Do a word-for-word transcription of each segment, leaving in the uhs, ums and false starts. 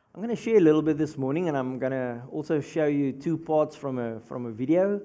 I'm going to share a little bit this morning, and I'm going to also show you two parts from a from a video.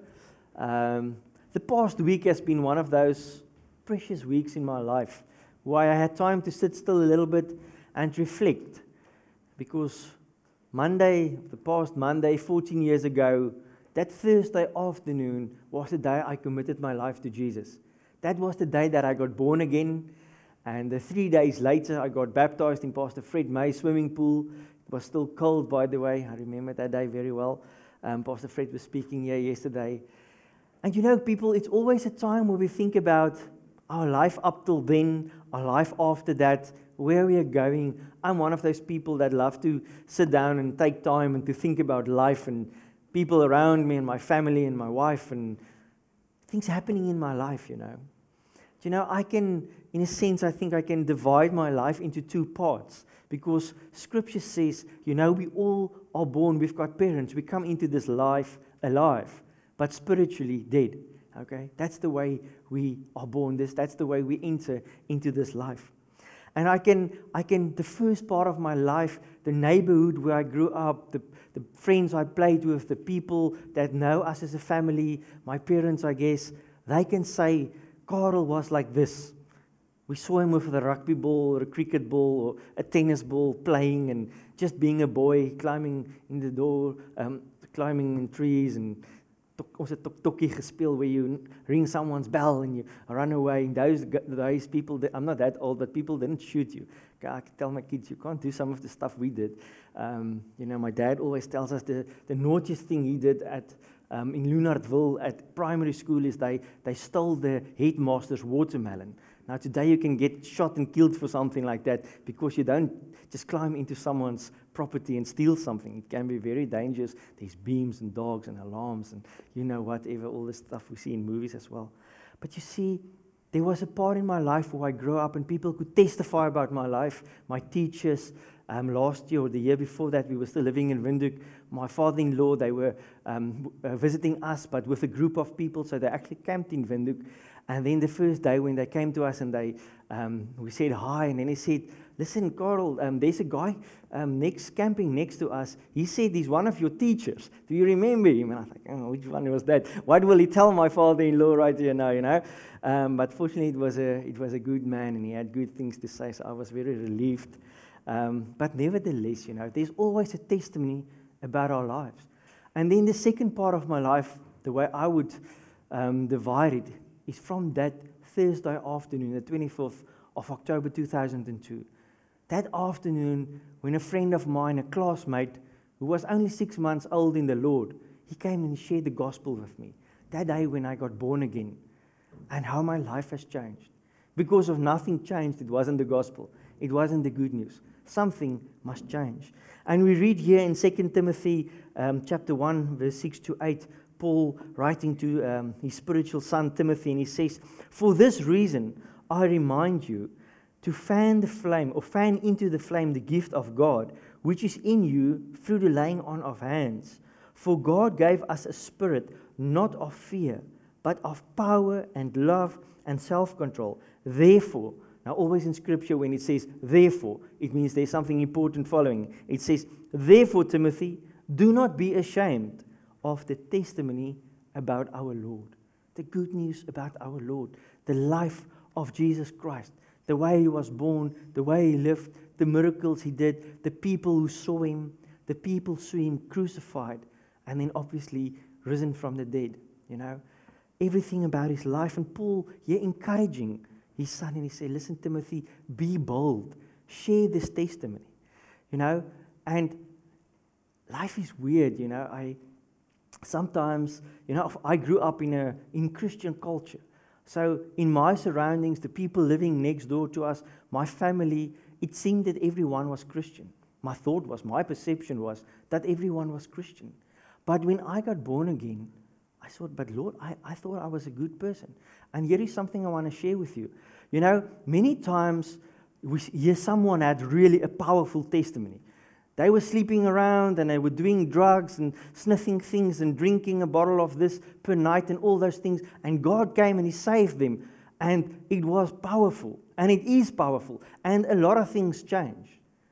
Um, the past week has been one of those precious weeks in my life where I had time to sit still a little bit and reflect, because Monday, the past Monday, fourteen years ago, that Thursday afternoon was the day I committed my life to Jesus. That was the day that I got born again, and the three days later I got baptized in Pastor Fred May's swimming pool. It was still cold, by the way. I remember that day very well. Um, Pastor Fred was speaking here yesterday. And you know, people, it's always a time where we think about our life up till then, our life after that, where we are going. I'm one of those people that love to sit down and take time and to think about life and people around me and my family and my wife and things happening in my life, you know. You know, I can, in a sense, I think I can divide my life into two parts, because Scripture says, you know, we all are born, we've got parents, we come into this life alive, but spiritually dead, okay? That's the way we are born, this, that's the way we enter into this life. And I can, I can, the first part of my life, the neighborhood where I grew up, the, the friends I played with, the people that know us as a family, my parents, I guess, they can say, Karel was like this. We saw him with a rugby ball or a cricket ball or a tennis ball playing and just being a boy, climbing in the door, um, climbing in trees, and ons het tok-tokkie gespeel where you ring someone's bell and you run away. In those days, people, I'm not that old, but people didn't shoot you. I tell my kids, you can't do some of the stuff we did. Um, you know, my dad always tells us the, the naughtiest thing he did at um, in Lunardville at primary school is they, they stole the headmaster's watermelon. Now today you can get shot and killed for something like that because you don't just climb into someone's property and steal something. It can be very dangerous. There's beams and dogs and alarms and you know whatever, all the stuff we see in movies as well. But you see, there was a part in my life where I grew up and people could testify about my life. My teachers, um, last year or the year before that, we were still living in Windhoek. My father-in-law, they were um, uh, visiting us, but with a group of people, so they actually camped in Windhoek. And then the first day when they came to us and they, um, we said hi, and then he said, listen, Karel, um, there's a guy um, next camping next to us. He said he's one of your teachers. Do you remember him? And I was like, oh, which one was that? What will he tell my father-in-law right here now, you know? Um, but fortunately, it was, a, it was a good man, and he had good things to say, so I was very relieved. Um, but nevertheless, you know, there's always a testimony about our lives. And then the second part of my life, the way I would um, divide it, is from that Thursday afternoon, the twenty-fourth of October two thousand two. That afternoon, when a friend of mine, a classmate, who was only six months old in the Lord, he came and shared the gospel with me. That day when I got born again, and how my life has changed. Because of nothing changed, it wasn't the gospel. It wasn't the good news. Something must change. And we read here in Second Timothy um, chapter one, verse six to eight, Paul writing to um, his spiritual son Timothy, and he says, for this reason I remind you to fan the flame, or fan into the flame the gift of God, which is in you through the laying on of hands. For God gave us a spirit not of fear, but of power and love and self-control. Therefore, now always in Scripture when it says therefore, it means there's something important following. It says, therefore, Timothy, do not be ashamed of the testimony about our Lord. The good news about our Lord. The life of Jesus Christ. The way He was born, the way He lived, the miracles He did, the people who saw Him, the people saw Him crucified, and then obviously risen from the dead. You know, everything about His life. And Paul here encouraging his son, and he said, listen, Timothy, be bold. Share this testimony. You know, and life is weird, you know. I Sometimes, you know, I grew up in a in Christian culture. So in my surroundings, the people living next door to us, my family, it seemed that everyone was Christian. My thought was, my perception was that everyone was Christian. But when I got born again, I thought, but Lord, I, I thought I was a good person. And here is something I want to share with you. You know, many times we hear someone had really a powerful testimony. They were sleeping around and they were doing drugs and sniffing things and drinking a bottle of this per night and all those things. And God came and He saved them. And it was powerful. And it is powerful. And a lot of things change.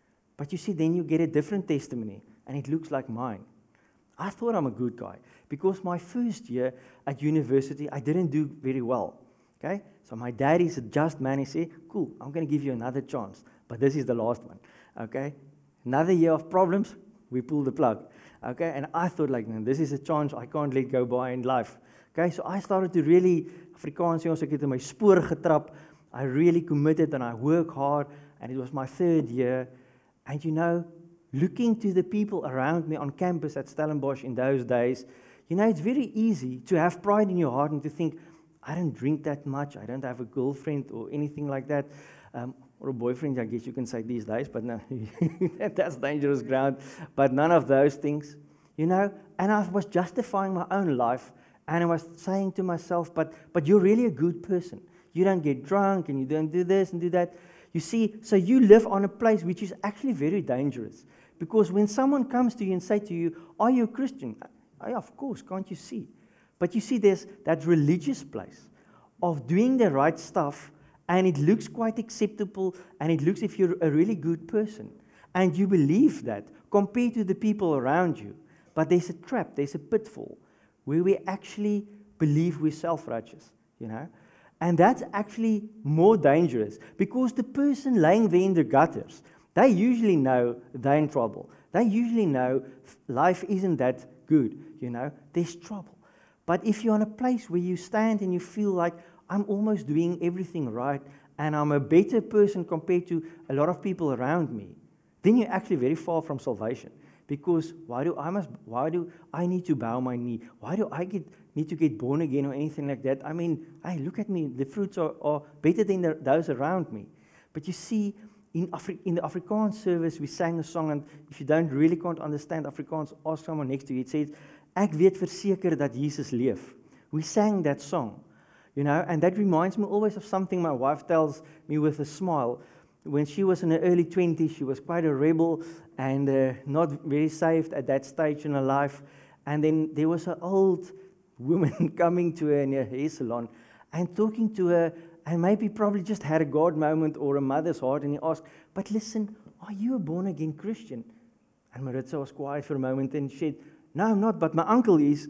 But you see, then you get a different testimony, and it looks like mine. I thought I'm a good guy, because my first year at university, I didn't do very well. Okay? So my dad is a just man. He said, cool, I'm going to give you another chance, but this is the last one. Okay? Another year of problems, we pull the plug. Okay? And I thought, like, no, this is a chance I can't let go by in life. Okay? So I started to really, Afrikaans, jongens, ek het in my spoor getrap. I really committed and I worked hard, and it was my third year. And you know, looking to the people around me on campus at Stellenbosch in those days, you know, it's very easy to have pride in your heart and to think, I don't drink that much, I don't have a girlfriend or anything like that, um, or a boyfriend, I guess you can say these days, but no, that's dangerous ground, but none of those things, you know, and I was justifying my own life, and I was saying to myself, but, but you're really a good person. You don't get drunk, and you don't do this and do that. You see, so you live on a place which is actually very dangerous. Because when someone comes to you and say to you, are you a Christian? Oh, of course, can't you see? But you see, there's that religious place of doing the right stuff, and it looks quite acceptable, and it looks if you're a really good person. And you believe that compared to the people around you. But there's a trap, there's a pitfall, where we actually believe we're self-righteous, you know? And that's actually more dangerous, because the person laying there in the gutters, they usually know they're in trouble. They usually know life isn't that good, you know. There's trouble. But if you're in a place where you stand and you feel like, I'm almost doing everything right, and I'm a better person compared to a lot of people around me, then you're actually very far from salvation. Because why do I must? Why do I need to bow my knee? Why do I get need to get born again or anything like that? I mean, hey, look at me. The fruits are, are better than the, those around me. But you see, in, Afri in the Afrikaans service, we sang a song, and if you don't really can't understand Afrikaans, ask someone next to you. It says, "Ek weet verseker dat Jesus leef." We sang that song, you know, and that reminds me always of something my wife tells me with a smile. When she was in her early twenties, she was quite a rebel and uh, not very saved at that stage in her life. And then there was an old woman coming to her in her hair salon and talking to her, and maybe probably just had a God moment or a mother's heart, and he asked, but listen, are you a born-again Christian? And Maritza was quiet for a moment and she said, no, I'm not, but my uncle is.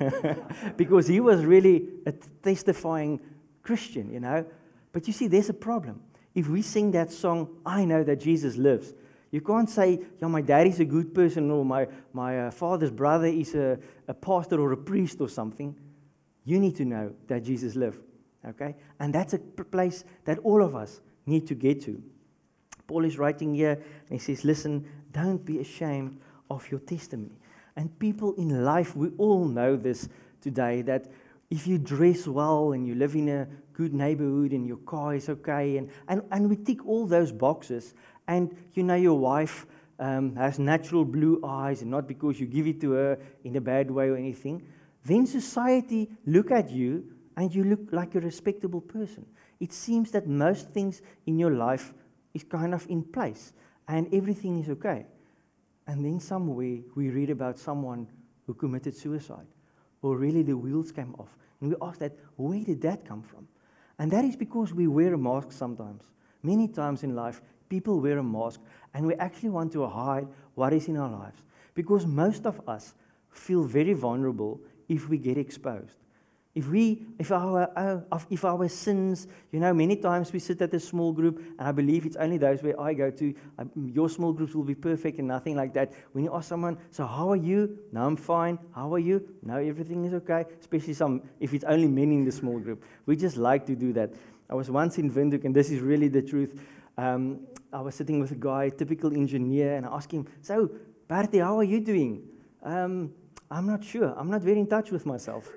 Because he was really a testifying Christian, you know. But you see, there's a problem. If we sing that song, I know that Jesus lives, you can't say, yeah, my daddy's a good person, or my, my uh, father's brother is a, a pastor or a priest or something. You need to know that Jesus lives, okay? And that's a place that all of us need to get to. Paul is writing here, and he says, listen, don't be ashamed of your testimony. And people in life, we all know this today, that if you dress well and you live in a good neighborhood and your car is okay, and, and, and we tick all those boxes, and you know your wife um, has natural blue eyes, and not because you give it to her in a bad way or anything, then society look at you and you look like a respectable person. It seems that most things in your life is kind of in place and everything is okay. And then somewhere we read about someone who committed suicide, or really the wheels came off. And we ask that, where did that come from? And that is because we wear a mask sometimes. Many times in life, people wear a mask, and we actually want to hide what is in our lives. Because most of us feel very vulnerable if we get exposed. If we, if our, uh, if our sins, you know, many times we sit at a small group, and I believe it's only those where I go to, uh, your small groups will be perfect and nothing like that. When you ask someone, so how are you? No, I'm fine. How are you? No, everything is okay. Especially some, if it's only men in the small group. We just like to do that. I was once in Windhoek, and this is really the truth. Um, I was sitting with a guy, typical engineer, and I asked him, so, Bertie, how are you doing? Um, I'm not sure. I'm not very in touch with myself.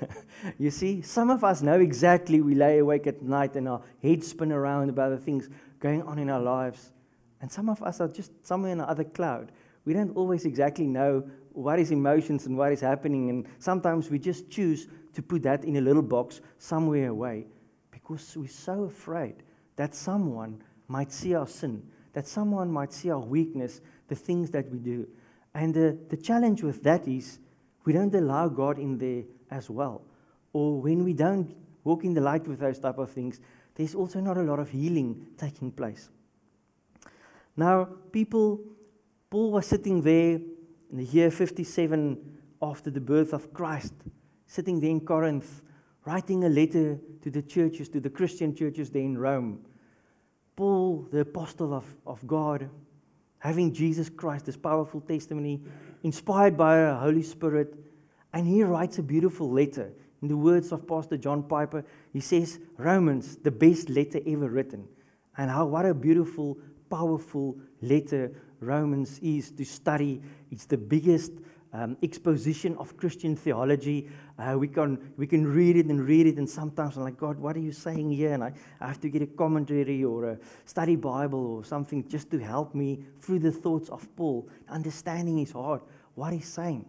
You see, some of us know exactly. We lay awake at night and our heads spin around about the things going on in our lives. And some of us are just somewhere in another cloud. We don't always exactly know what is emotions and what is happening. And sometimes we just choose to put that in a little box somewhere away because we're so afraid that someone might see our sin, that someone might see our weakness, the things that we do. And the, the challenge with that is we don't allow God in there as well. Or when we don't walk in the light with those type of things, there's also not a lot of healing taking place. Now, people, Paul was sitting there in the year fifty-seven after the birth of Christ, sitting there in Corinth, writing a letter to the churches, to the Christian churches there in Rome. Paul, the apostle of, of God, having Jesus Christ, this powerful testimony, inspired by the Holy Spirit, and he writes a beautiful letter. In the words of Pastor John Piper, he says, Romans, the best letter ever written. And how what a beautiful, powerful letter Romans is to study. It's the biggest um, exposition of Christian theology. Uh, we can we can read it and read it, and sometimes I'm like, God, what are you saying here? And I, I have to get a commentary or a study Bible or something just to help me through the thoughts of Paul, understanding his heart, what he's saying.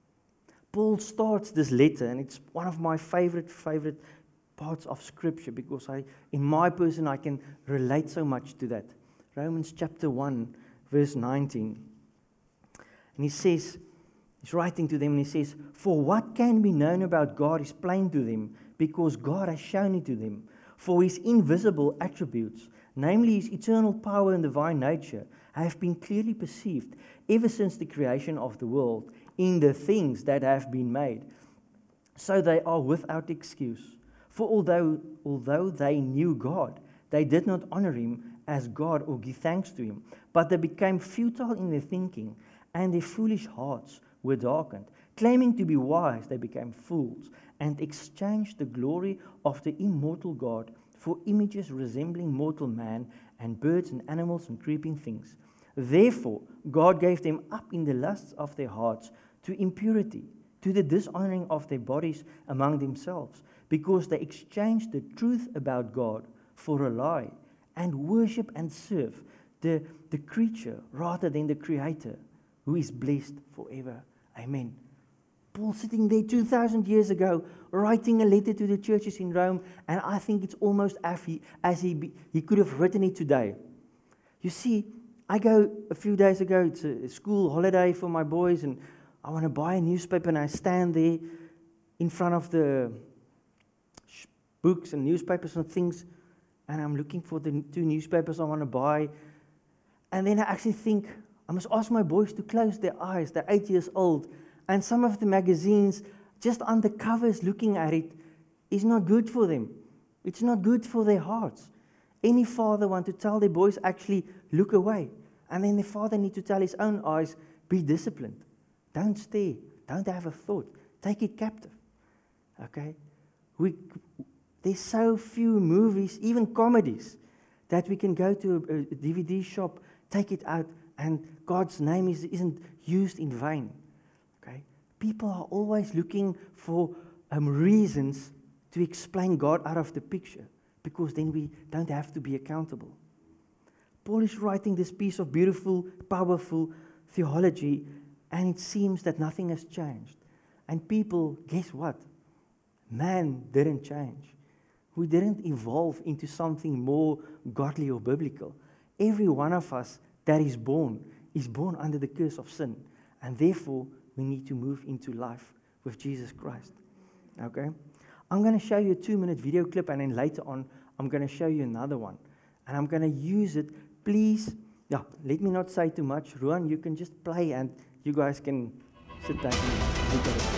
Paul starts this letter, and it's one of my favorite, favorite parts of Scripture because I, in my person, I can relate so much to that. Romans chapter one, verse nineteen. And he says, he's writing to them, and he says, for what can be known about God is plain to them, because God has shown it to them. For his invisible attributes, namely his eternal power and divine nature, have been clearly perceived ever since the creation of the world, in the things that have been made. So they are without excuse. For although, although they knew God, they did not honor him as God or give thanks to him, but they became futile in their thinking, and their foolish hearts were darkened. Claiming to be wise, they became fools, and exchanged the glory of the immortal God for images resembling mortal man, and birds and animals and creeping things. Therefore, God gave them up in the lusts of their hearts to impurity, to the dishonoring of their bodies among themselves, because they exchanged the truth about God for a lie, and worship and serve the, the creature rather than the Creator, who is blessed forever. Amen. Paul sitting there two thousand years ago, writing a letter to the churches in Rome, and I think it's almost as he, as he, be, he could have written it today. You see, I go a few days ago, it's a, a school holiday for my boys, and I want to buy a newspaper, and I stand there in front of the books and newspapers and things, and I'm looking for the two newspapers I want to buy. And then I actually think, I must ask my boys to close their eyes. They're eight years old. And some of the magazines, just on the covers looking at it, is not good for them. It's not good for their hearts. Any father want to tell their boys, actually, look away. And then the father need to tell his own eyes, be disciplined. Don't stare. Don't have a thought. Take it captive. Okay? We... There's so few movies, even comedies, that we can go to a, a D V D shop, take it out, and God's name is, isn't used in vain. Okay? People are always looking for um, reasons to explain God out of the picture, because then we don't have to be accountable. Paul is writing this piece of beautiful, powerful theology, and it seems that nothing has changed. And people, guess what? Man didn't change. We didn't evolve into something more godly or biblical. Every one of us that is born is born under the curse of sin. And therefore, we need to move into life with Jesus Christ. Okay? I'm going to show you a two-minute video clip, and then later on, I'm going to show you another one. And I'm going to use it. Please, yeah, let me not say too much. Ruan, you can just play, and you guys can sit back and look at it.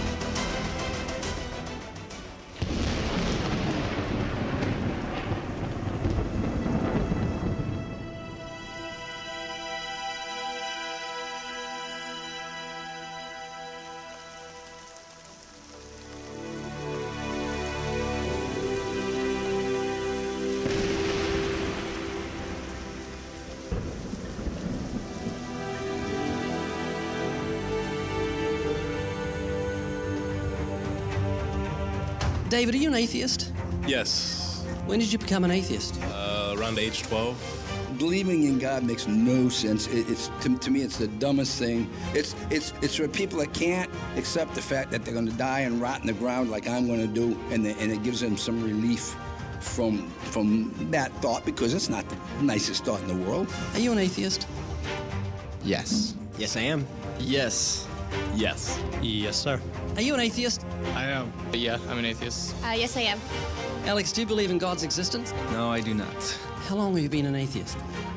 David, are you an atheist? Yes. When did you become an atheist? Uh, around age twelve. Believing in God makes no sense. It, it's to, to me, it's the dumbest thing. It's it's it's for people that can't accept the fact that they're going to die and rot in the ground like I'm going to do, and the, and it gives them some relief from from that thought, because it's not the nicest thought in the world. Are you an atheist? Yes. Yes, I am. Yes. Yes. Yes, sir. Are you an atheist? I am. Yeah, I'm an atheist. Uh, yes, I am. Alex, do you believe in God's existence? No, I do not. How long have you been an atheist?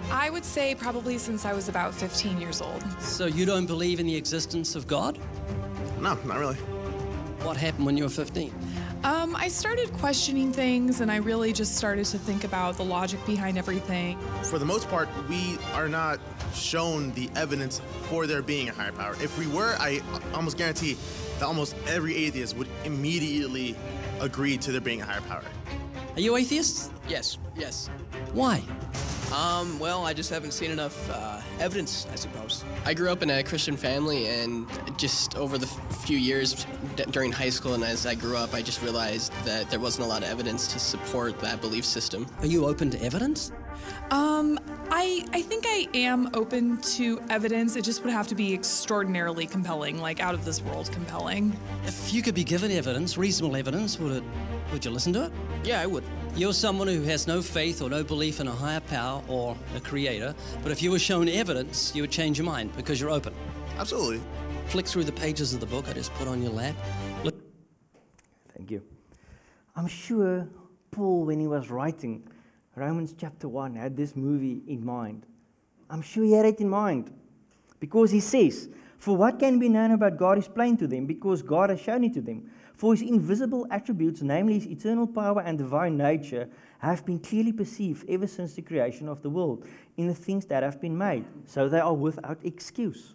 I would say probably since I was about fifteen years old. So you don't believe in the existence of God? No, not really. What happened when you were fifteen? Um, I started questioning things, and I really just started to think about the logic behind everything. For the most part, we are not shown the evidence for there being a higher power. If we were, I almost guarantee that almost every atheist would immediately agree to there being a higher power. Are you atheists? Yes. Yes. Why? Um, well, I just haven't seen enough uh, evidence, I suppose. I grew up in a Christian family, and just over the f- few years d- during high school and as I grew up, I just realized that there wasn't a lot of evidence to support that belief system. Are you open to evidence? Um, I, I think I am open to evidence. It just would have to be extraordinarily compelling, like out of this world compelling. If you could be given evidence, reasonable evidence, would it? Would you listen to it? Yeah, I would. You're someone who has no faith or no belief in a higher power or a creator, but if you were shown evidence, you would change your mind because you're open. Absolutely. Flick through the pages of the book I just put on your lap. Look. Thank you. I'm sure Paul, when he was writing Romans chapter one, had this movie in mind. I'm sure he had it in mind. Because he says, "For what can be known about God is plain to them, because God has shown it to them. For his invisible attributes, namely his eternal power and divine nature, have been clearly perceived ever since the creation of the world, in the things that have been made, so they are without excuse."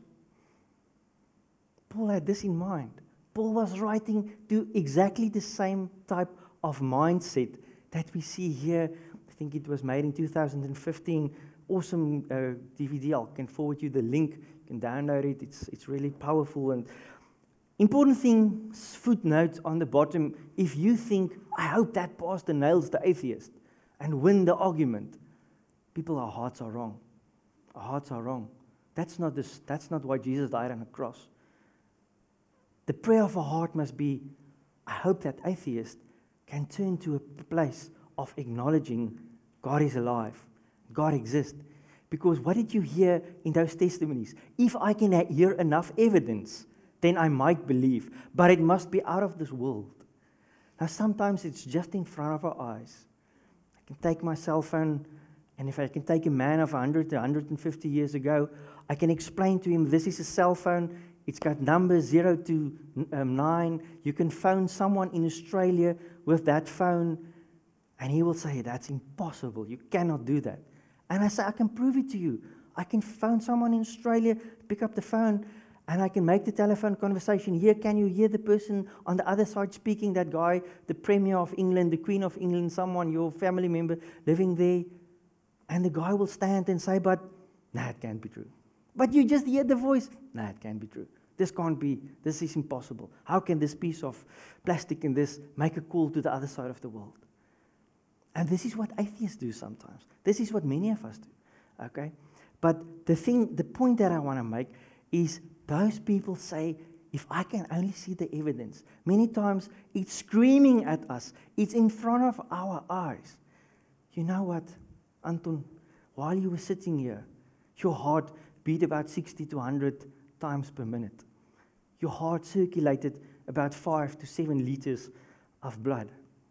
Paul had this in mind. Paul was writing to exactly the same type of mindset that we see here. I think it was made in two thousand fifteen. Awesome uh, D V D. I can forward you the link. You can download it. It's, it's really powerful. And important thing, footnote on the bottom, if you think, I hope that pastor nails the atheist and win the argument, people, our hearts are wrong. Our hearts are wrong. That's not, this, that's not why Jesus died on the cross. The prayer of our heart must be, I hope that atheist can turn to a place of acknowledging God is alive, God exists. Because what did you hear in those testimonies? If I can hear enough evidence, then I might believe, but it must be out of this world. Now, sometimes it's just in front of our eyes. I can take my cell phone, and if I can take a man of one hundred to one hundred fifty years ago, I can explain to him, this is a cell phone, it's got numbers zero to nine. You can phone someone in Australia with that phone, and he will say, that's impossible, you cannot do that. And I say, I can prove it to you. I can phone someone in Australia, pick up the phone, and I can make the telephone conversation here. Can you hear the person on the other side speaking, that guy, the Premier of England, the Queen of England, someone, your family member living there? And the guy will stand and say, but, nah, it can't be true. But you just hear the voice, nah, it can't be true. This can't be, this is impossible. How can this piece of plastic in this make a call to the other side of the world? And this is what atheists do sometimes. This is what many of us do, okay? But the thing, the point that I want to make is those people say, if I can only see the evidence, many times it's screaming at us. It's in front of our eyes. You know what, Anton, while you were sitting here, your heart beat about sixty to one hundred times per minute. Your heart circulated about five to seven liters of blood.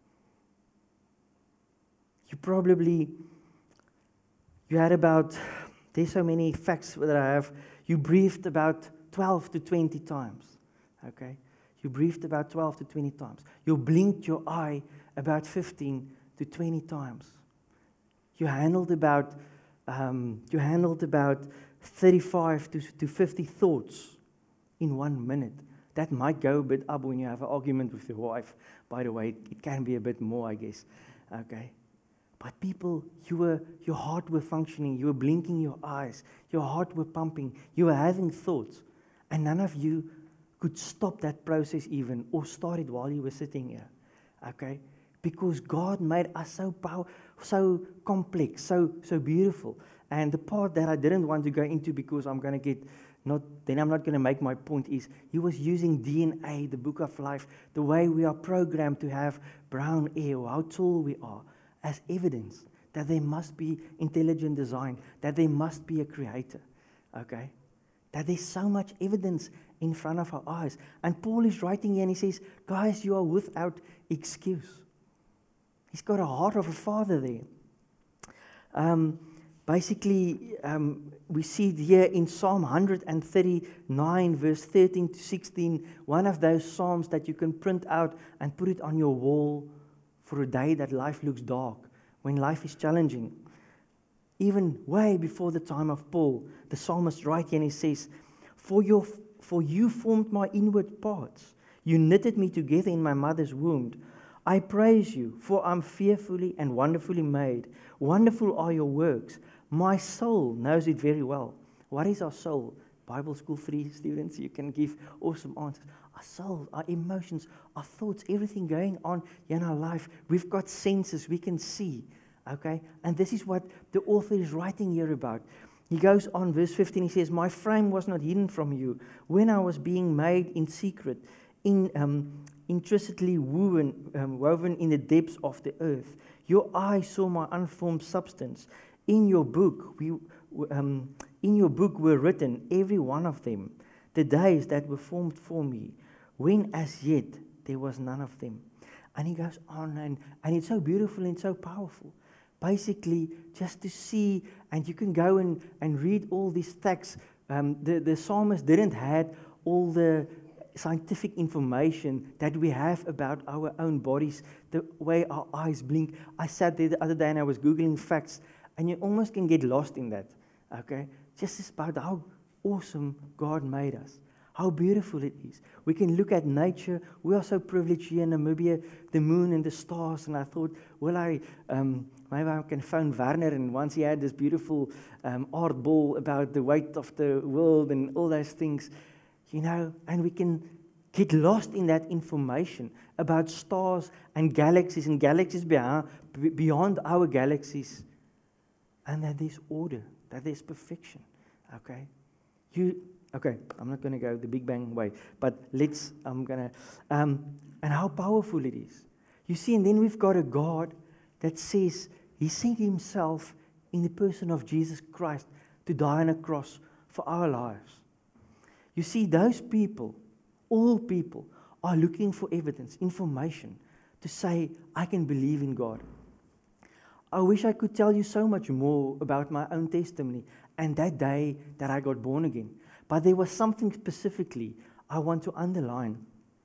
You probably, you had about, there's so many facts that I have, you breathed about twelve to twenty times, okay? You breathed about twelve to twenty times. You blinked your eye about fifteen to twenty times. You handled about, um, you handled about thirty-five to fifty thoughts in one minute. That might go a bit up when you have an argument with your wife. By the way, it can be a bit more, I guess, okay? But people, you were, your heart were functioning, you were blinking your eyes, your heart were pumping, you were having thoughts, and none of you could stop that process even, or start it while you were sitting here, okay? Because God made us so power, so complex, so so beautiful. And the part that I didn't want to go into, because I'm going to get, not, then I'm not going to make my point, is He was using D N A, the book of life, the way we are programmed to have brown hair, or how tall we are, as evidence that there must be intelligent design, that there must be a creator, okay? That there's so much evidence in front of our eyes. And Paul is writing here and he says, guys, you are without excuse. He's got a heart of a father there. Um, basically, um, we see it here in Psalm one thirty-nine, verse thirteen to sixteen, one of those psalms that you can print out and put it on your wall for a day that life looks dark, when life is challenging. Even way before the time of Paul, the psalmist writes here and he says, For your For you formed my inward parts. You knitted me together in my mother's womb. I praise you, for I'm fearfully and wonderfully made. Wonderful are your works. My soul knows it very well. What is our soul? Bible School three students, you can give awesome answers. Our soul, our emotions, our thoughts, everything going on in our life. We've got senses, we can see. Okay? And this is what the author is writing here about. He goes on, verse fifteen, he says, My frame was not hidden from you when I was being made in secret, in um, intricately woven, um, woven in the depths of the earth. Your eyes saw my unformed substance. In your book, we, um, in your book were written, every one of them, the days that were formed for me, when as yet there was none of them. And he goes on, and, and it's so beautiful and so powerful. Basically, just to see, and you can go and, and read all these texts. Um, the, the psalmist didn't have all the scientific information that we have about our own bodies, the way our eyes blink. I sat there the other day and I was Googling facts, and you almost can get lost in that, okay? Just about how awesome God made us, how beautiful it is. We can look at nature. We are so privileged here in Namibia, the moon and the stars, and I thought, well, I... Um, Maybe I can phone Werner, and once he had this beautiful um, art ball about the weight of the world and all those things, you know, and we can get lost in that information about stars and galaxies and galaxies beyond, beyond our galaxies, and that there's order, that there's perfection, okay? You, okay, I'm not going to go the Big Bang way, but let's, I'm going to, um, and how powerful it is. You see, and then we've got a God that says, He sent Himself in the person of Jesus Christ to die on a cross for our lives. You see, those people, all people, are looking for evidence, information, to say, I can believe in God. I wish I could tell you so much more about my own testimony and that day that I got born again. But there was something specifically I want to underline.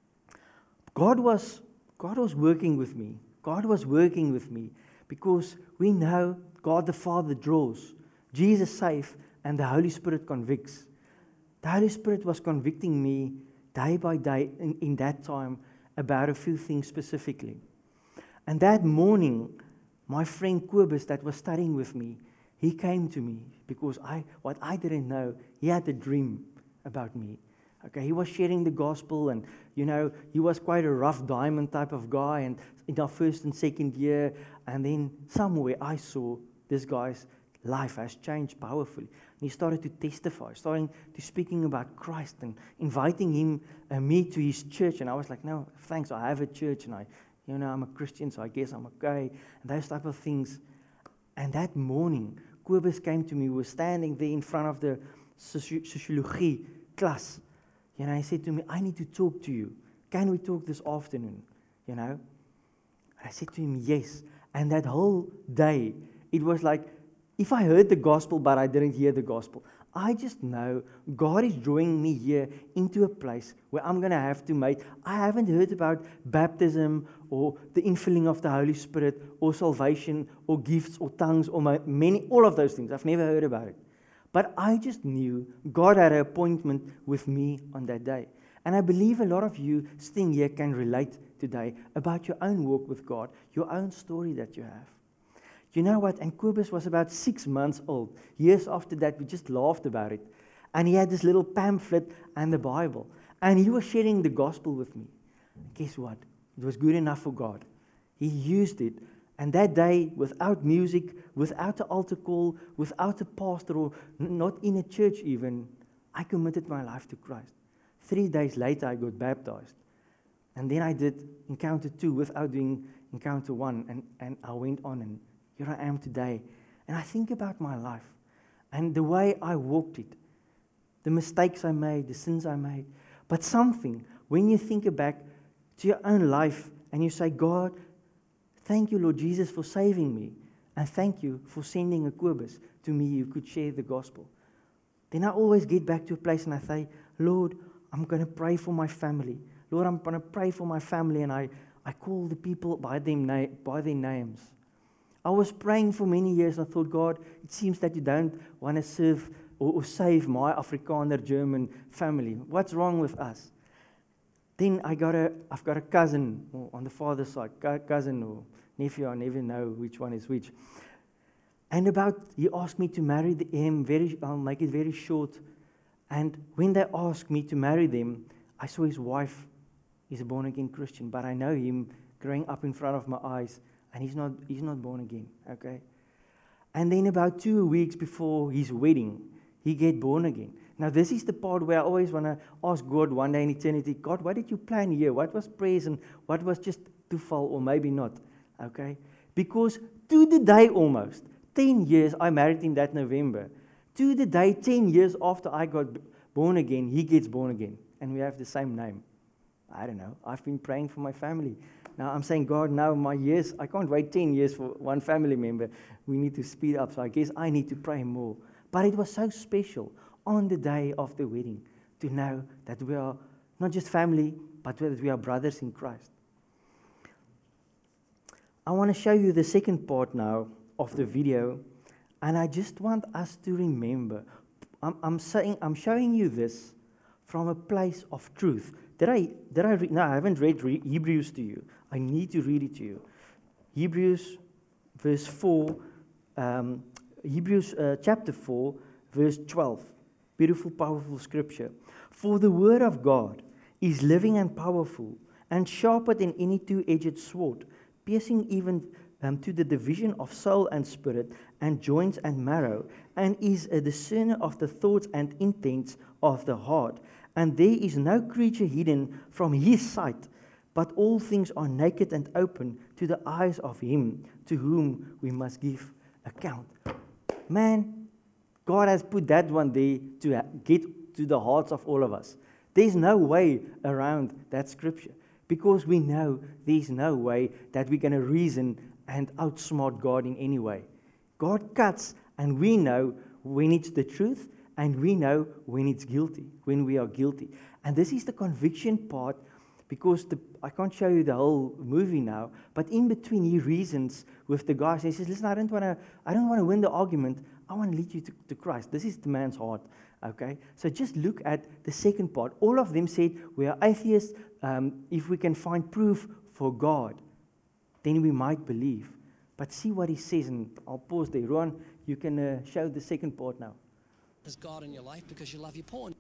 God was, God was working with me. God was working with me. Because we know God the Father draws, Jesus saves, and the Holy Spirit convicts. The Holy Spirit was convicting me day by day in, in that time about a few things specifically. And that morning, my friend Kobus that was studying with me, he came to me because I, what I didn't know, he had a dream about me. Okay, he was sharing the gospel, and you know, he was quite a rough diamond type of guy, and in our first and second year, and then somewhere I saw this guy's life has changed powerfully. And he started to testify, starting to speaking about Christ and inviting him, uh, me to his church, and I was like, no, thanks, I have a church, and I, you know, I'm a Christian, so I guess I'm okay, and those type of things. And that morning, Kobus came to me, we were standing there in front of the sociology class. You know, he said to me, I need to talk to you. Can we talk this afternoon? You know? And I said to him, yes. And that whole day, it was like, if I heard the gospel, but I didn't hear the gospel, I just know God is drawing me here into a place where I'm going to have to make, I haven't heard about baptism or the infilling of the Holy Spirit or salvation or gifts or tongues or my, many, all of those things. I've never heard about it. But I just knew God had an appointment with me on that day. And I believe a lot of you sitting here can relate today about your own walk with God, your own story that you have. You know what? And Kobus was about six months old. Years after that, we just laughed about it. And he had this little pamphlet and the Bible. And he was sharing the gospel with me. Guess what? It was good enough for God. He used it. And that day, without music, without an altar call, without a pastor, or not in a church even, I committed my life to Christ. Three days later, I got baptized. And then I did encounter two without doing encounter one. And, and I went on, and here I am today. And I think about my life and the way I walked it, the mistakes I made, the sins I made. But something, when you think back to your own life and you say, God, thank you, Lord Jesus, for saving me. And thank you for sending a Kobus to me who could share the gospel. Then I always get back to a place and I say, Lord, I'm going to pray for my family. Lord, I'm going to pray for my family. And I, I call the people by, them na- by their names. I was praying for many years and I thought, God, it seems that you don't want to serve or, or save my Afrikaner German family. What's wrong with us? Then I got a, I've got a cousin on the father's side, cousin or nephew, I never know which one is which. And about, he asked me to marry him, very, I'll make it very short. And when they asked me to marry them, I saw his wife is a born-again Christian, but I know him growing up in front of my eyes, and he's not, he's not born again, okay? And then about two weeks before his wedding, he get born again. Now, this is the part where I always want to ask God one day in eternity, God, what did you plan here? What was praise and what was just toeval or maybe not, okay? Because to the day almost, ten years, I married him that November. To the day, ten years after I got born again, he gets born again. And we have the same name. I don't know. I've been praying for my family. Now I'm saying, God, now my years, I can't wait ten years for one family member. We need to speed up. So I guess I need to pray more. But it was so special on the day of the wedding to know that we are not just family, but that we are brothers in Christ. I want to show you the second part now of the video, and I just want us to remember. I'm, I'm saying, I'm showing you this from a place of truth. Did I? Did I read? No, I haven't read re- Hebrews to you. I need to read it to you. Hebrews, verse four. Um, Hebrews uh, chapter four, verse twelve. Beautiful, powerful scripture. For the word of God is living and powerful, and sharper than any two-edged sword, piercing even Um, to the division of soul and spirit, and joints and marrow, and is a discerner of the thoughts and intents of the heart. And there is no creature hidden from his sight, but all things are naked and open to the eyes of him to whom we must give account. Man, God has put that one there to get to the hearts of all of us. There's no way around that scripture, because we know there's no way that we're going to reason and outsmart God in any way. God cuts, and we know when it's the truth, and we know when it's guilty, when we are guilty. And this is the conviction part, because the, I can't show you the whole movie now, but in between he reasons with the guy. He says, listen, I don't want to I don't want to win the argument. I want to lead you to, to Christ. This is the man's heart, okay? So just look at the second part. All of them said, we are atheists. Um, if we can find proof for God, then we might believe. But see what he says, and I'll pause there. Ron, you can uh, show the second part now. There's God in your life because you love your porn.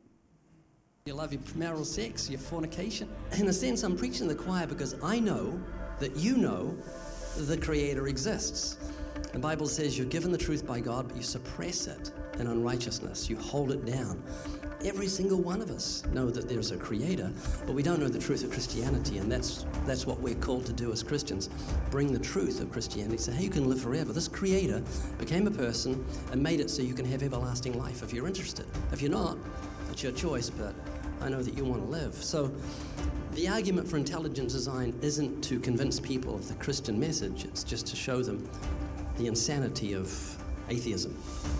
You love your marital sex, your fornication. In a sense, I'm preaching to the choir because I know that you know the Creator exists. The Bible says you're given the truth by God, but you suppress it in unrighteousness. You hold it down. Every single one of us know that there's a Creator, but we don't know the truth of Christianity, and that's that's what we're called to do as Christians. Bring the truth of Christianity, say, hey, you can live forever. This Creator became a person and made it so you can have everlasting life if you're interested. If you're not, it's your choice, but I know that you want to live. So the argument for intelligent design isn't to convince people of the Christian message, it's just to show them the insanity of atheism.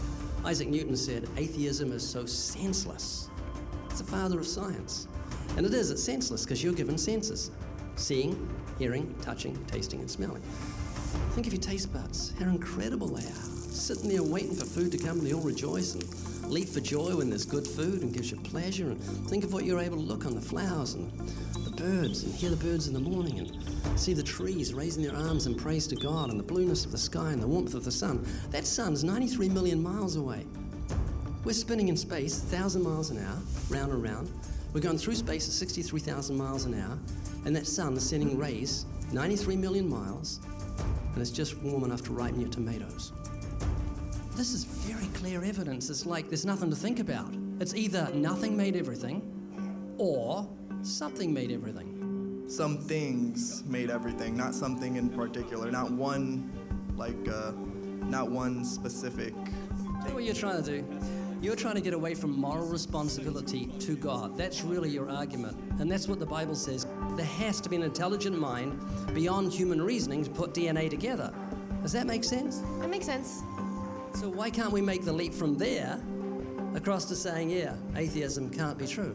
Isaac Newton said, atheism is so senseless. It's the father of science. And it is, it's senseless because you're given senses. Seeing, hearing, touching, tasting, and smelling. Think of your taste buds, how incredible they are. Sitting there waiting for food to come, they all rejoice and leap for joy when there's good food and gives you pleasure. And think of what you're able to look on the flowers and the birds and hear the birds in the morning and see the trees raising their arms in praise to God and the blueness of the sky and the warmth of the sun. That sun's ninety-three million miles away. We're spinning in space one thousand miles an hour, round and round. We're going through space at sixty-three thousand miles an hour, and that sun is sending rays ninety-three million miles, and it's just warm enough to ripen your tomatoes. This is very clear evidence. It's like there's nothing to think about. It's either nothing made everything, or something made everything. Some things made everything, not something in particular, not one, like, uh, not one specific thing. You know what you're trying to do? You're trying to get away from moral responsibility to God. That's really your argument. And that's what the Bible says. There has to be an intelligent mind beyond human reasoning to put D N A together. Does that make sense? That makes sense. So why can't we make the leap from there across to saying, yeah, atheism can't be true?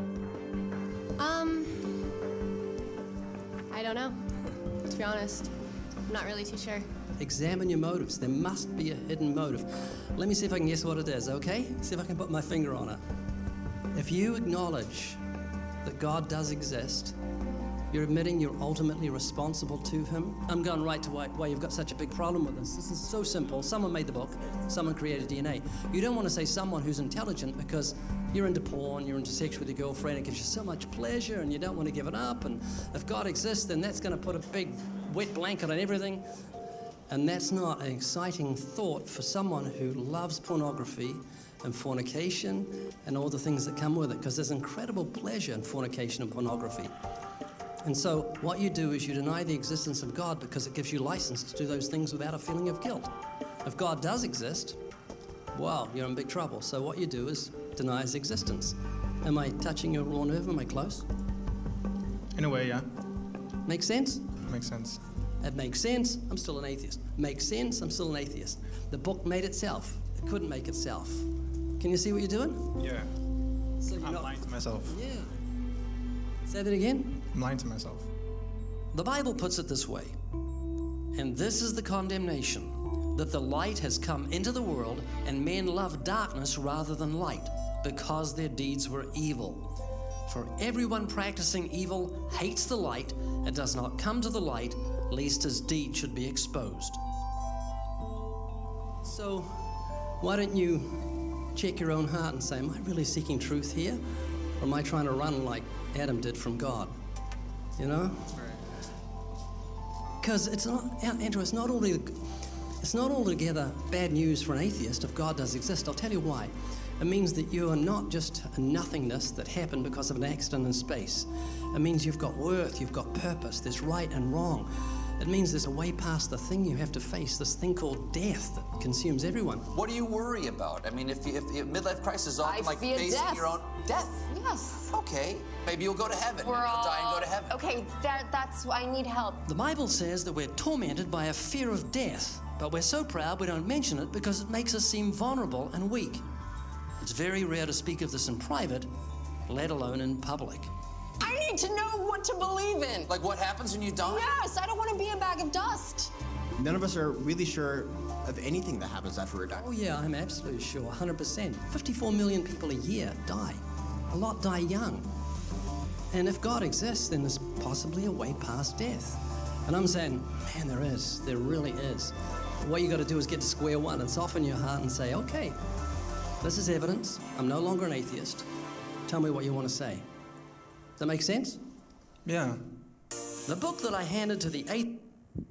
Um, I don't know, to be honest. I'm not really too sure. Examine your motives. There must be a hidden motive. Let me see if I can guess what it is, okay? See if I can put my finger on it. If you acknowledge that God does exist, you're admitting you're ultimately responsible to him. I'm going right to why, why you've got such a big problem with this. This is so simple. Someone made the book. Someone created D N A. You don't want to say someone who's intelligent because you're into porn, you're into sex with your girlfriend, it gives you so much pleasure and you don't want to give it up. And if God exists, then that's going to put a big wet blanket on everything. And that's not an exciting thought for someone who loves pornography and fornication and all the things that come with it, because there's incredible pleasure in fornication and pornography. And so what you do is you deny the existence of God because it gives you license to do those things without a feeling of guilt. If God does exist, well, you're in big trouble. So what you do is deny his existence. Am I touching your raw nerve? Am I close? In a way, yeah. Make sense? Makes sense. It makes sense, I'm still an atheist. Makes sense, I'm still an atheist. The book made itself. It couldn't make itself. Can you see what you're doing? Yeah. So you're I'm not... lying to myself. Yeah. Say that again? I'm lying to myself. The Bible puts it this way, and this is the condemnation, that the light has come into the world, and men love darkness rather than light, because their deeds were evil. For everyone practicing evil hates the light and does not come to the light, lest his deed should be exposed. So, why don't you check your own heart and say, am I really seeking truth here? Or am I trying to run like Adam did from God? You know? Because it's not, Andrew, it's not already, it's not altogether bad news for an atheist if God does exist. I'll tell you why. It means that you are not just a nothingness that happened because of an accident in space. It means you've got worth, you've got purpose, there's right and wrong. It means there's a way past the thing you have to face, this thing called death that consumes everyone. What do you worry about? I mean, if, if, if midlife crisis is often I like fear facing death. your own death. Yes. Okay, maybe you'll go to heaven. We're maybe all... you'll die and go to heaven. Okay, that, that's why I need help. The Bible says that we're tormented by a fear of death, but we're so proud we don't mention it because it makes us seem vulnerable and weak. It's very rare to speak of this in private, let alone in public. I need to know what to believe in. Like what happens when you die? Yes, I don't want to be a bag of dust. None of us are really sure of anything that happens after we're dying. Oh yeah, I'm absolutely sure, one hundred percent. fifty-four million people a year die. A lot die young. And if God exists, then there's possibly a way past death. And I'm saying, man, there is. There really is. What you got to do is get to square one and soften your heart and say, okay, this is evidence. I'm no longer an atheist. Tell me what you want to say. Does that make sense? Yeah. The book that I handed to the eighth...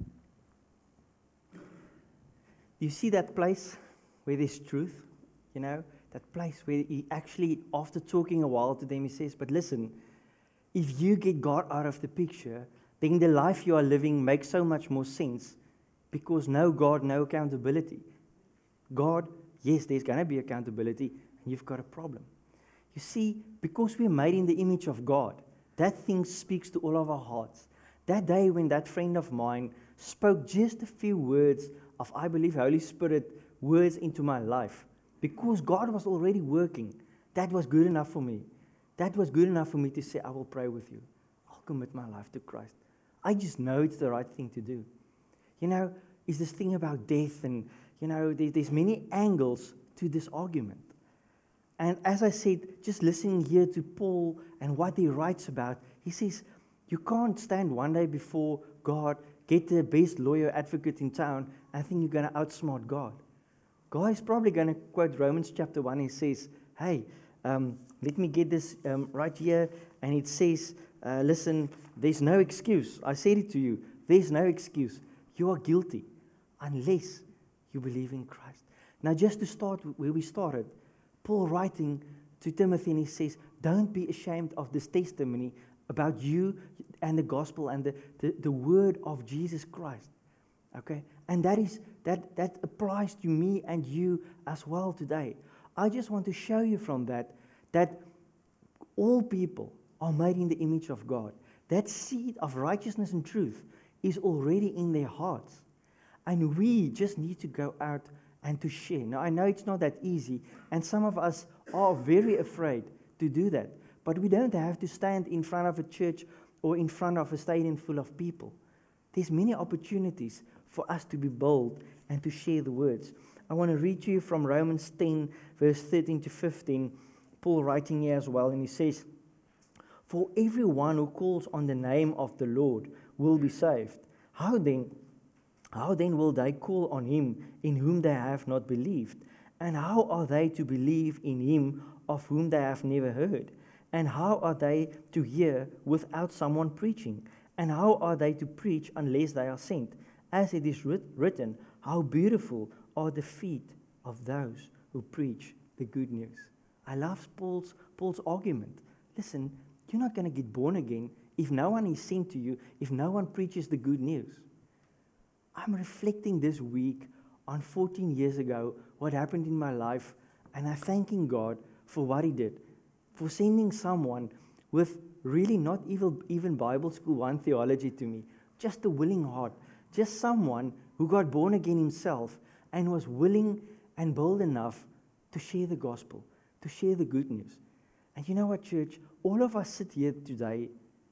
You see that place where there's truth, you know? That place where he actually, after talking a while to them, he says, but listen, if you get God out of the picture, then the life you are living makes so much more sense because no God, no accountability. God, yes, there's going to be accountability, and you've got a problem. You see, because we're made in the image of God, that thing speaks to all of our hearts. That day when that friend of mine spoke just a few words of, I believe, Holy Spirit words into my life, because God was already working, that was good enough for me. That was good enough for me to say, I will pray with you. I'll commit my life to Christ. I just know it's the right thing to do. You know, it's this thing about death, and, you know, there, there's many angles to this argument. And as I said, just listening here to Paul and what he writes about, he says, you can't stand one day before God, get the best lawyer advocate in town, and think you're going to outsmart God. God is probably going to quote Romans chapter one. He says, hey, um, let me get this um, right here. And it says, uh, listen, there's no excuse. I said it to you. There's no excuse. You are guilty unless you believe in Christ. Now, just to start where we started, Paul writing to Timothy, and he says, don't be ashamed of this testimony about you and the gospel and the, the, the word of Jesus Christ. Okay? And that is that that applies to me and you as well today. I just want to show you from that that all people are made in the image of God. That seed of righteousness and truth is already in their hearts. And we just need to go out and to share. Now, I know it's not that easy, and some of us are very afraid to do that. But we don't have to stand in front of a church or in front of a stadium full of people. There's many opportunities for us to be bold and to share the words. I want to read to you from Romans ten, verse thirteen to fifteen, Paul writing here as well, and he says, "For everyone who calls on the name of the Lord will be saved. How then, how then will they call on him in whom they have not believed? And how are they to believe in him of whom they have never heard? And how are they to hear without someone preaching? And how are they to preach unless they are sent? As it is writ- written, how beautiful are the feet of those who preach the good news." I love Paul's, Paul's argument. Listen, you're not going to get born again if no one is sent to you, if no one preaches the good news. I'm reflecting this week on fourteen years ago, what happened in my life, and I'm thanking God for what he did, for sending someone with really not even, even Bible School one theology to me, just a willing heart, just someone who got born again himself and was willing and bold enough to share the gospel, to share the good news. And you know what, church? All of us sit here today,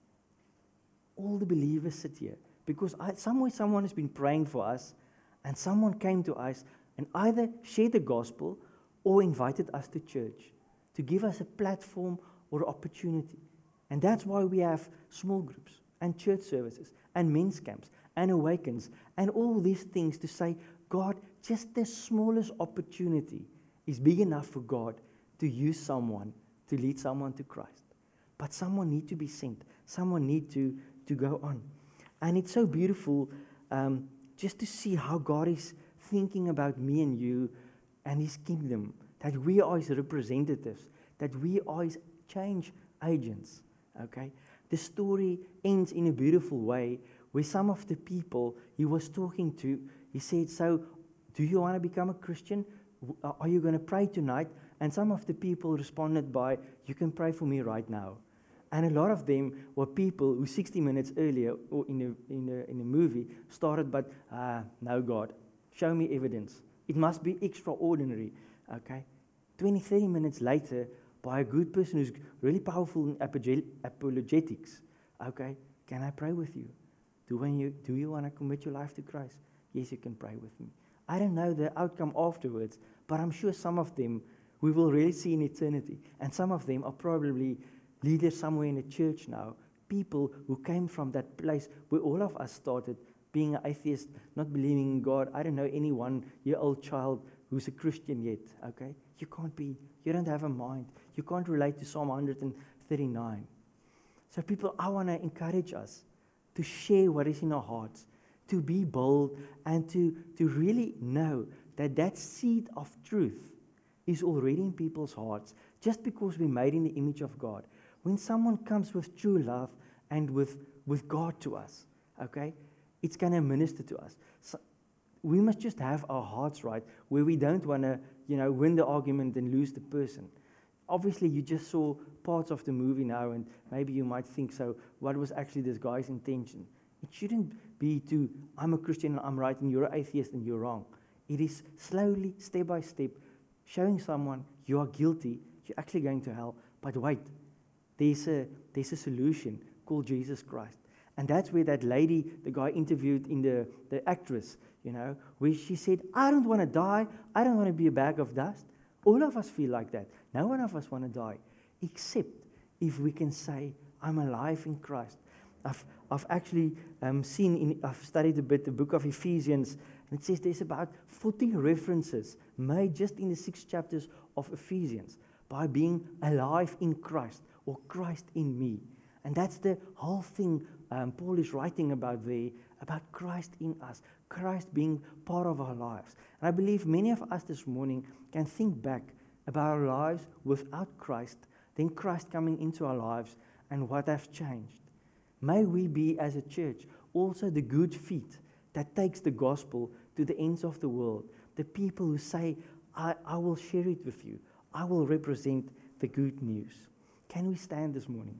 all the believers sit here, because I, somewhere someone has been praying for us, and someone came to us and either shared the gospel or invited us to church, to give us a platform or opportunity. And that's why we have small groups and church services and men's camps and awakens and all these things to say, God, just the smallest opportunity is big enough for God to use someone, to lead someone to Christ. But someone need to be sent. Someone need to, to go on. And it's so beautiful um, just to see how God is thinking about me and you and his kingdom, that we are his representatives, that we are his change agents. Okay? The story ends in a beautiful way where some of the people he was talking to, he said, so do you want to become a Christian? Are you going to pray tonight? And some of the people responded by, you can pray for me right now. And a lot of them were people who sixty minutes earlier or in a, in a, in a movie started, but uh, no, God, show me evidence. It must be extraordinary. Okay? twenty, thirty minutes later, by a good person who's really powerful in apologetics. Okay, can I pray with you? Do, when you, do you want to commit your life to Christ? Yes, you can pray with me. I don't know the outcome afterwards, but I'm sure some of them we will really see in eternity. And some of them are probably leaders somewhere in a church now, people who came from that place where all of us started, being an atheist, not believing in God. I don't know any one-year-old child who's a Christian yet, okay? You can't be. You don't have a mind. You can't relate to Psalm one thirty-nine. So people, I want to encourage us to share what is in our hearts, to be bold, and to, to really know that that seed of truth is already in people's hearts, just because we're made in the image of God. When someone comes with true love and with, with God to us, okay, it's going to minister to us. So we must just have our hearts right, where we don't want to, you know, win the argument and lose the person. Obviously, you just saw parts of the movie now, and maybe you might think, so what was actually this guy's intention? It shouldn't be to, I'm a Christian and I'm right, and you're an atheist and you're wrong. It is slowly, step by step, showing someone you are guilty, you're actually going to hell. But wait, there's a, there's a solution called Jesus Christ. And that's where that lady, the guy interviewed in the, the actress, you know, where she said, I don't want to die. I don't want to be a bag of dust. All of us feel like that. No one of us want to die, except if we can say, I'm alive in Christ. I've, I've actually um, seen, in, I've studied a bit the book of Ephesians, and it says there's about forty references made just in the six chapters of Ephesians by being alive in Christ, or Christ in me. And that's the whole thing um, Paul is writing about there, about Christ in us, Christ being part of our lives. And I believe many of us this morning can think back about our lives without Christ, then Christ coming into our lives, and what has changed. May we be, as a church, also the good feet that takes the gospel to the ends of the world. The people who say, I, I will share it with you. I will represent the good news. Can we stand this morning?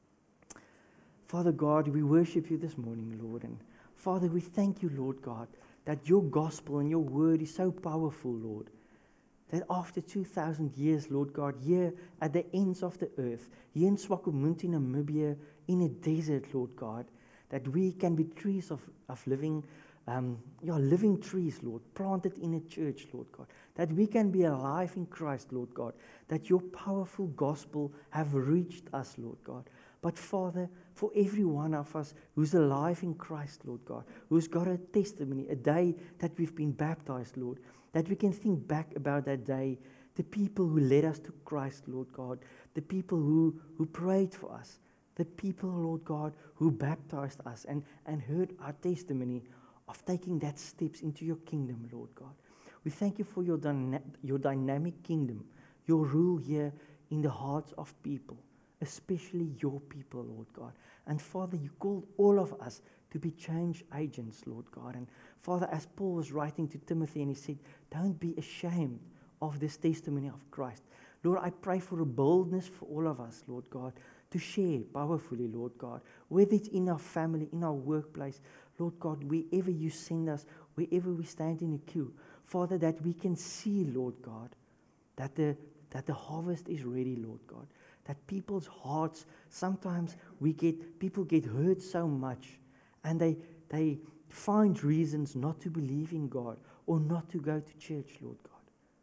Father God, we worship you this morning, Lord. And Father, we thank you, Lord God, that your gospel and your word is so powerful, Lord, that after two thousand years, Lord God, here at the ends of the earth, here in Swakopmund, Namibia, in a desert, Lord God, that we can be trees of, of living, um, yeah, living trees, Lord, planted in a church, Lord God, that we can be alive in Christ, Lord God, that your powerful gospel have reached us, Lord God. But Father, for every one of us who's alive in Christ, Lord God, who's got a testimony, a day that we've been baptized, Lord, that we can think back about that day, the people who led us to Christ, Lord God, the people who, who prayed for us, the people, Lord God, who baptized us and, and heard our testimony of taking that steps into your kingdom, Lord God. We thank you for your, dyna- your dynamic kingdom, your rule here in the hearts of people, especially your people, Lord God. And Father, you called all of us to be change agents, Lord God. And Father, as Paul was writing to Timothy, and he said, don't be ashamed of this testimony of Christ. Lord, I pray for a boldness for all of us, Lord God, to share powerfully, Lord God, whether it's in our family, in our workplace, Lord God, wherever you send us, wherever we stand in a queue, Father, that we can see, Lord God, that the, that the harvest is ready, Lord God, that people's hearts, sometimes we get, people get hurt so much, and they, they find reasons not to believe in God or not to go to church, Lord God.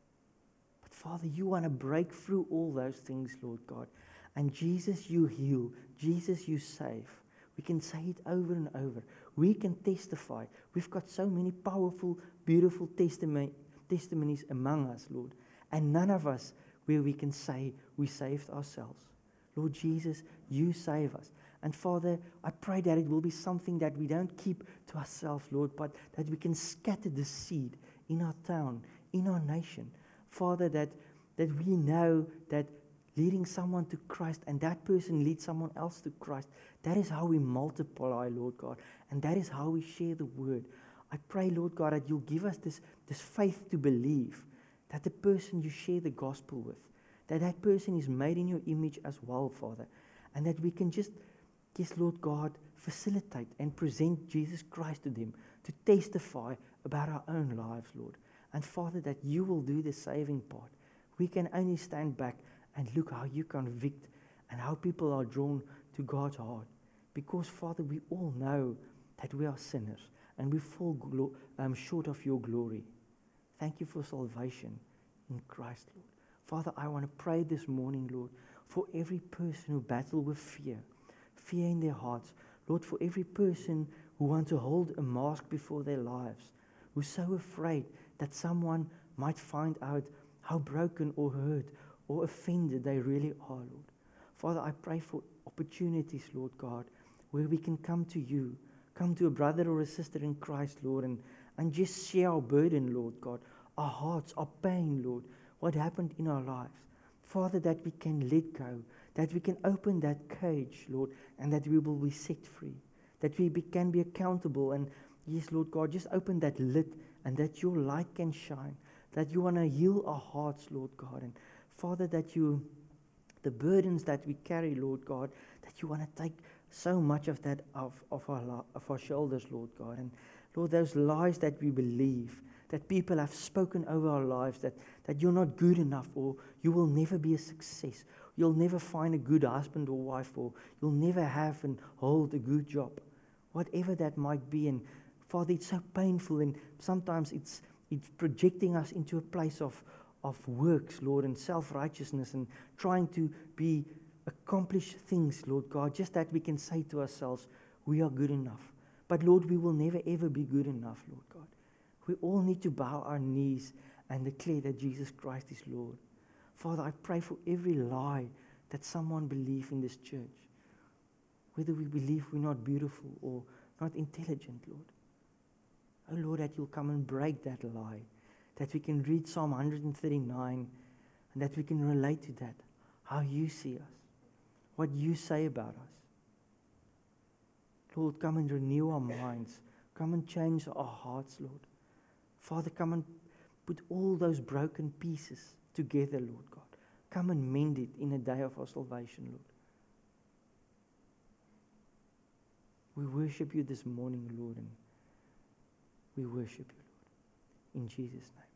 But Father, you want to break through all those things, Lord God. And Jesus, you heal. Jesus, you save. We can say it over and over. We can testify. We've got so many powerful, beautiful testimony, testimonies among us, Lord. And none of us where we can say we saved ourselves. Lord Jesus, you save us. And Father, I pray that it will be something that we don't keep to ourselves, Lord, but that we can scatter the seed in our town, in our nation. Father, that, that we know that leading someone to Christ and that person leads someone else to Christ, that is how we multiply, Lord God, and that is how we share the word. I pray, Lord God, that you'll give us this, this faith to believe that the person you share the gospel with, that that person is made in your image as well, Father, and that we can just, yes, Lord God, facilitate and present Jesus Christ to them to testify about our own lives, Lord. And Father, that you will do the saving part. We can only stand back and look how you convict and how people are drawn to God's heart. Because, Father, we all know that we are sinners and we fall glo- um, short of your glory. Thank you for salvation in Christ, Lord. Father, I want to pray this morning, Lord, for every person who battles with fear, fear in their hearts. Lord, for every person who wants to hold a mask before their lives, who's so afraid that someone might find out how broken or hurt or offended they really are, Lord. Father, I pray for opportunities, Lord God, where we can come to you, come to a brother or a sister in Christ, Lord, and, and just share our burden, Lord God, our hearts, our pain, Lord, what happened in our lives. Father, that we can let go, that we can open that cage, Lord, and that we will be set free, that we be, can be accountable. And yes, Lord God, just open that lid and that your light can shine, that you want to heal our hearts, Lord God. And Father, that you, the burdens that we carry, Lord God, that you want to take so much of that off of our, of our shoulders, Lord God. And Lord, those lies that we believe, that people have spoken over our lives, that, that you're not good enough, or you will never be a success, you'll never find a good husband or wife, or you'll never have and hold a good job, whatever that might be. And Father, it's so painful, and sometimes it's it's projecting us into a place of, of works, Lord, and self-righteousness, and trying to be accomplish things, Lord God, just that we can say to ourselves, we are good enough. But Lord, we will never ever be good enough, Lord God. We all need to bow our knees and declare that Jesus Christ is Lord. Father, I pray for every lie that someone believes in this church, whether we believe we're not beautiful or not intelligent, Lord. Oh Lord, that you'll come and break that lie, that we can read Psalm one thirty-nine and that we can relate to that, how you see us, what you say about us. Lord, come and renew our minds. Come and change our hearts, Lord. Father, come and put all those broken pieces together, Lord God. Come and mend it in a day of our salvation, Lord. We worship you this morning, Lord, and We worship you, Lord. In Jesus' name.